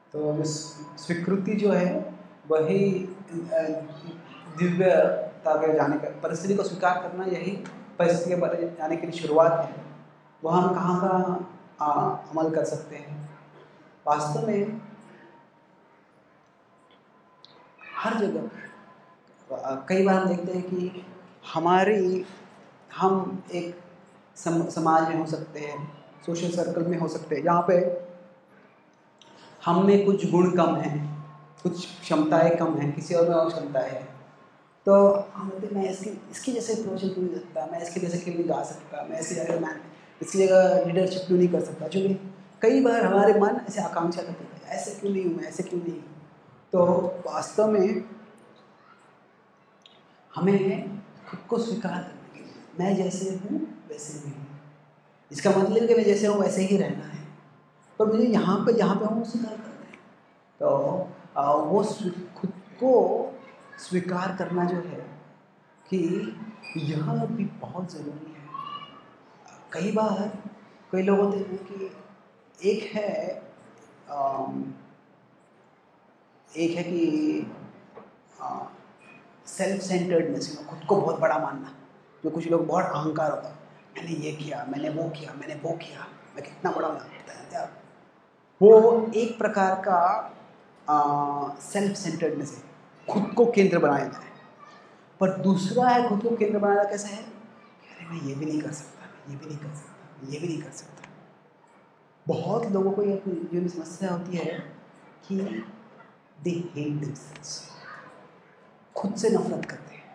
तो स्वीकृति जो है वही दिव्यता के जाने का, परिस्थिति को स्वीकार करना यही परिस्थिति के जाने की शुरुआत है। वह हम कहाँ का अमल कर सकते हैं? वास्तव में हर जगह कई बार हम देखते हैं कि हम एक समाज में हो सकते हैं, सोशल सर्कल में हो सकते हैं, जहाँ पे हम में कुछ गुण कम हैं, कुछ क्षमताएं कम हैं, किसी और में और क्षमताएं हैं। तो हम बोलते मैं इसकी जैसे प्रोजेक्ट क्यों नहीं सकता, मैं इसके जैसे क्यों नहीं गा सकता, मैं इसकी जगह लीडरशिप क्यों नहीं कर सकता। जो कई बार हमारे मन ऐसे आकांक्षा करते हैं, ऐसे क्यों नहीं हूँ मैं, ऐसे क्यों नहीं हूँ। तो वास्तव में हमें खुद को स्वीकार करने के लिए मैं जैसे हूँ वैसे भी हूँ, इसका मतलब कि मैं जैसे हूँ वैसे ही रहना है, पर मुझे यहाँ पे हूँ स्वीकार करना है। तो वो खुद को स्वीकार करना जो है कि यह भी बहुत ज़रूरी है। कई बार कई लोग होते हैं कि एक है कि सेल्फ सेंटर्डनेस, खुद को बहुत बड़ा मानना, जो कुछ लोग बहुत अहंकार होता है, मैंने ये किया, मैंने वो किया, मैं कितना बड़ा हूँ। वो एक प्रकार का सेल्फ सेंटर्डनेस है, खुद को केंद्र बनाया जाए। पर दूसरा है खुद को केंद्र बनाना कैसे है, अरे मैं ये भी नहीं कर सकता, ये भी नहीं कर सकता, ये भी नहीं कर सकता। बहुत लोगों को ये जो समस्या होती है कि दे हेट देमसेल्व्स, खुद से नफरत करते हैं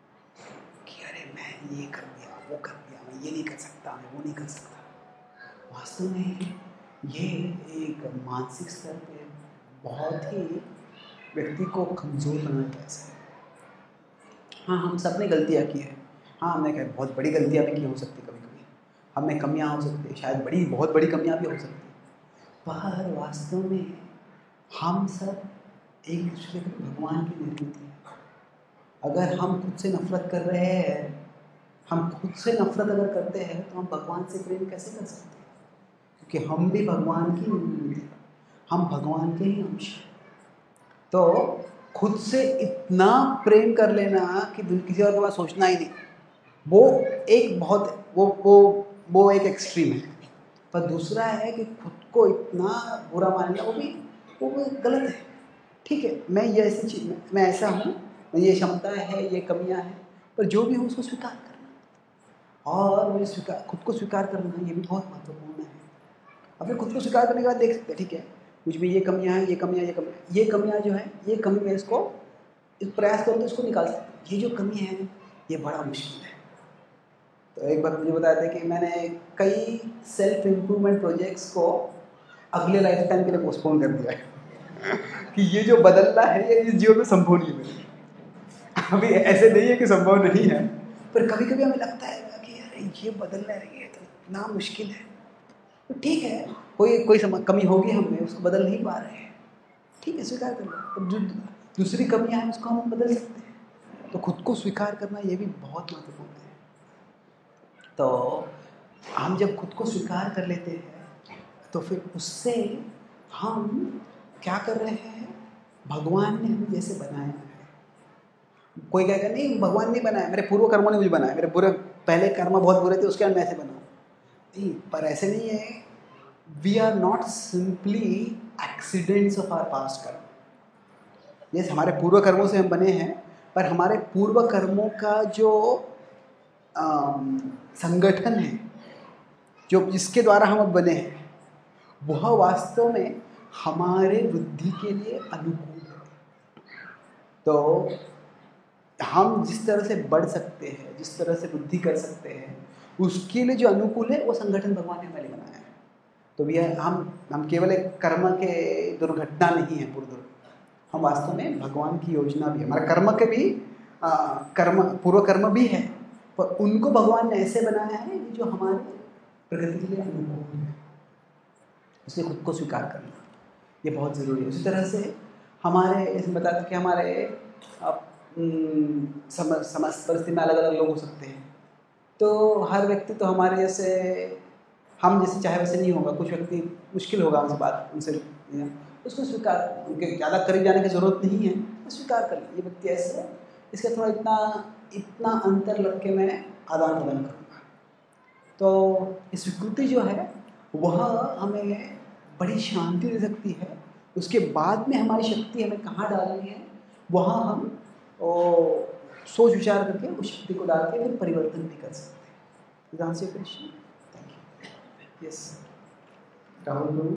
कि अरे मैं ये कर दिया, वो कर दिया, मैं ये नहीं कर सकता, मैं वो नहीं कर सकता। वास्तव में ये एक मानसिक स्तर पे बहुत ही व्यक्ति को कमज़ोर बनाने का ऐसा है। हाँ, हम सब ने गलतियाँ की हैं। हाँ, हमने क्या बहुत बड़ी गलतियाँ भी की हो सकती, कभी कभी हमें कमियाँ हो सकती, शायद बहुत बड़ी कमियाँ भी हो सकती। पर वास्तव में हम सब एक दूसरे के भगवान की निर्मित है। अगर हम खुद से नफरत कर रहे हैं, हम खुद से नफरत अगर करते हैं तो हम भगवान से प्रेम कैसे कर सकते हैं? क्योंकि हम भी भगवान की निर्मित है, हम भगवान के ही अंश हैं। तो खुद से इतना प्रेम कर लेना कि किसी और के बारे सोचना ही नहीं, वो एक बहुत वो एक एक्सट्रीम है। पर दूसरा है कि खुद को इतना बुरा मानना, वो गलत है। ठीक है, मैं ये ऐसी चीज, मैं ऐसा हूँ, ये क्षमता है, ये कमियां हैं, पर जो भी हो उसको स्वीकार करना, और वो खुद को स्वीकार करना ये भी बहुत महत्वपूर्ण है। और फिर खुद को स्वीकार करने के बाद देख सकते हैं, ठीक है मुझ में ये कमियां हैं, ये कमियां जो है, ये कमी मैं इसको प्रयास करूँ तो इसको निकाल सकता हूँ। ये जो कमी है ये बड़ा मुश्किल है। तो एक बार मुझे बताया था कि मैंने कई सेल्फ इम्प्रूवमेंट प्रोजेक्ट्स को अगले लाइफ टाइम के लिए पोस्टपोन कर दिया है कि ये जो बदलना है ये इस जीवन में संभव नहीं है। अभी ऐसे नहीं है कि संभव नहीं है, पर कभी कभी हमें लगता है कि यार ये बदलना है तो इतना मुश्किल है। तो ठीक है, कोई कमी होगी हमें, उसको बदल नहीं पा रहे हैं, ठीक है स्वीकार कर लो। तो जो दूसरी कमियां हैं उसको हम बदल सकते हैं। तो खुद को स्वीकार करना ये भी बहुत महत्वपूर्ण है। तो हम जब खुद को स्वीकार कर लेते हैं तो फिर उससे हम क्या कर रहे हैं, भगवान ने हमें जैसे बनाया है। कोई कहेगा नहीं भगवान नहीं बनाया, मेरे पूर्व कर्मों ने मुझे बनाया, मेरे बुरे पहले कर्म बहुत बुरे थे उसके बाद मैं ऐसे बना। नहीं, पर ऐसे नहीं है। We are not simply accidents of our past karma. जैसे हमारे पूर्व कर्मों से हम बने हैं, पर हमारे पूर्व कर्मों का जो संगठन है, जो जिसके द्वारा हम अब बने हैं, वह वास्तव में हमारे बुद्धि के लिए अनुकूल है। तो हम जिस तरह से बढ़ सकते हैं, जिस तरह से बुद्धि कर सकते हैं, उसके लिए जो अनुकूल है वो संगठन भगवान ने हमें बनाया है। तो हम केवल एक कर्म के दुर्घटना नहीं है हम वास्तव में भगवान की योजना भी है। हमारे कर्म के भी पूर्व कर्म भी है, पर उनको भगवान ने ऐसे बनाया है जो हमारे प्रगति के लिए अनुकूल है। इसलिए खुद को स्वीकार करना ये बहुत ज़रूरी है। उसी तरह से हमारे इसमें बताते कि हमारे समस्त परिस्थिति में अलग अलग लोग हो सकते हैं। तो हर व्यक्ति तो हमारे जैसे हम जैसे चाहे वैसे नहीं होगा। कुछ व्यक्ति मुश्किल होगा उनसे उसको स्वीकार करें। उनके ज़्यादा करीब जाने की ज़रूरत नहीं है, तो स्वीकार कर लें ये व्यक्ति ऐसे है, इसका थोड़ा इतना अंतर लग के मैं आदान प्रदान करूँगा। तो स्वीकृति जो है वह हमें बड़ी शांति दे सकती है। उसके बाद में हमारी शक्ति हमें कहाँ डालनी है, वहाँ हम सोच विचार करके उस शक्ति को डाल के फिर परिवर्तन भी कर सकते हैं। Answer question. Thank you. Yes Rahul.